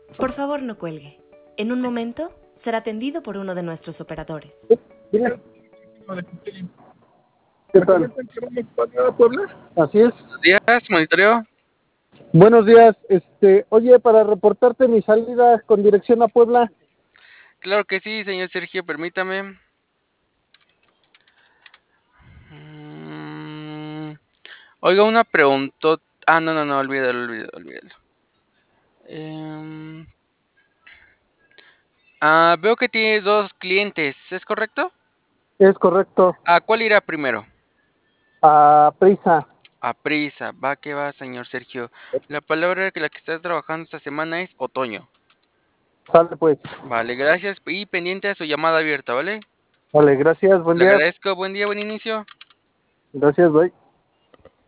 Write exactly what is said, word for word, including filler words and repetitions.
Por favor, no cuelgue. En un momento será atendido por uno de nuestros operadores. Dile. ¿Qué tal? Puebla? Así es. Buenos días, monitoreo. Buenos días. Este, oye, para reportarte mi salida con dirección a Puebla. Claro que sí, señor Sergio, permítame. Mm, Oiga, una pregunta. Ah, no, no, no, olvídalo, olvídalo, olvídalo. Em, ah, veo que tiene dos clientes, ¿es correcto? Es correcto. ¿A cuál irá primero? A prisa. A prisa, va que va, señor Sergio. La palabra que la que está trabajando esta semana es otoño. Sale pues. Vale, gracias y pendiente a su llamada abierta, ¿vale? Vale, gracias. Buen Le día. agradezco, buen día, buen inicio. Gracias, bye.